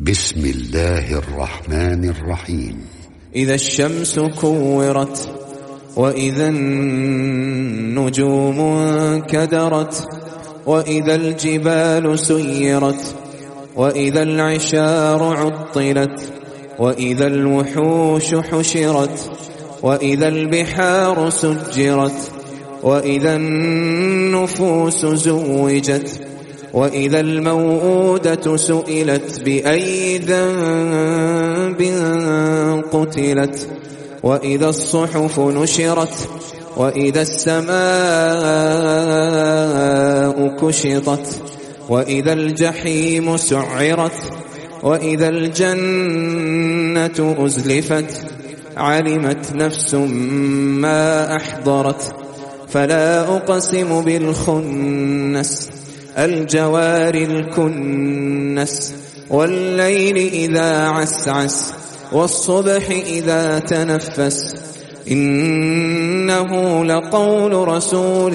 بسم الله الرحمن الرحيم. إذا الشمس كورت وإذا النجوم انكدرت وإذا الجبال سيرت وإذا العشار عطلت وإذا الوحوش حشرت وإذا البحار سجرت وإذا النفوس زوجت وإذا الموءودة سئلت بأي ذنب قتلت وإذا الصحف نشرت وإذا السماء كشطت وإذا الجحيم سعرت وإذا الجنة أزلفت علمت نفس ما أحضرت فلا أقسم بالخنس الجوار الكنس والليل إذا عسعس والصبح إذا تنفس إنه لقول رسول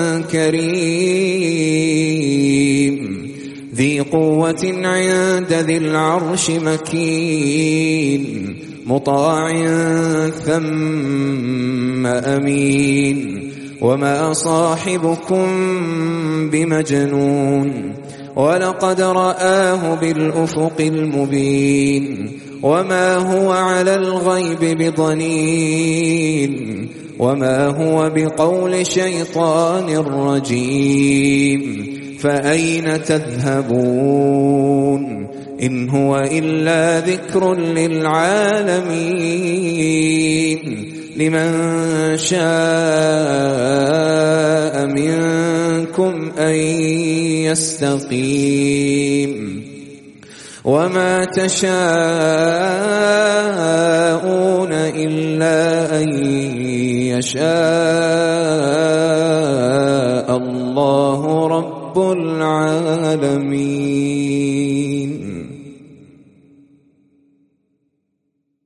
كريم ذي قوة عند ذي العرش مكين مطاع ثم أمين وما صاحبكم بمجنون ولقد رآه بالأفق المبين وما هو على الغيب بضنين وما هو بقول شيطان رجيم فأين تذهبون إن هو إلا ذكر للعالمين لمن شاء منكم أن يستقيم وما تشاءون إلا أن يشاء الله رب العالمين.